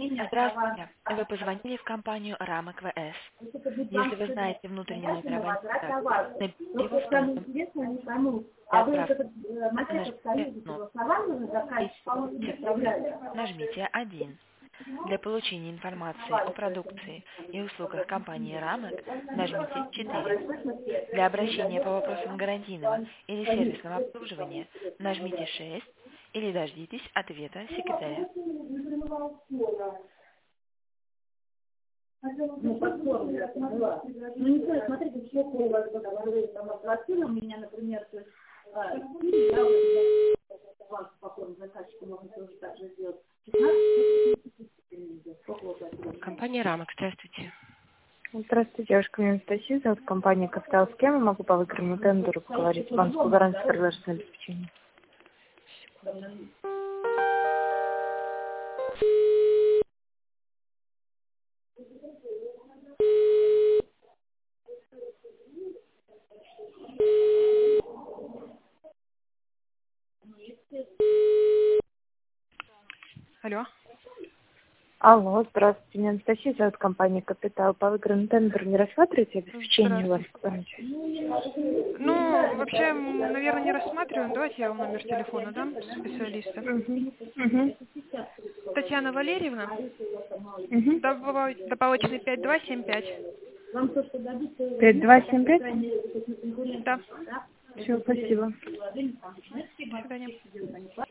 Здравствуйте. Вы позвонили в компанию «Рамок ВС». Если вы знаете внутренний номер абонента, наберите его в том для отправки. Нажмите 1. Для получения информации о продукции и услугах компании «Рамок» нажмите 4. Для обращения по вопросам гарантийного или сервисного обслуживания нажмите 6 или дождитесь ответа секретаря. Ну, подформу я поняла. Ну, не знаю, смотрите, сколько у вас договорилось, там, оплатила у меня, например, то есть, я вам по форме заказчика можно тоже так же сделать. 15 Компания «Рамок», здравствуйте. Здравствуйте, девушка, меня Анастасия, зовут компания «Капитал». С кем я могу по выигранному тендеру поговорить? Банковскую гарантию продолжительного обеспечения. Алло. Алло, здравствуйте, меня Анастасия, зовут компания «Капитал». По выигранному тендеру не рассматриваете обеспечение у вас? Ну, вообще, наверное, не рассматриваем. Давайте я вам номер телефона дам специалиста. Татьяна Валерьевна, добавочный 5275. 5275? Да. Все, спасибо. До свидания.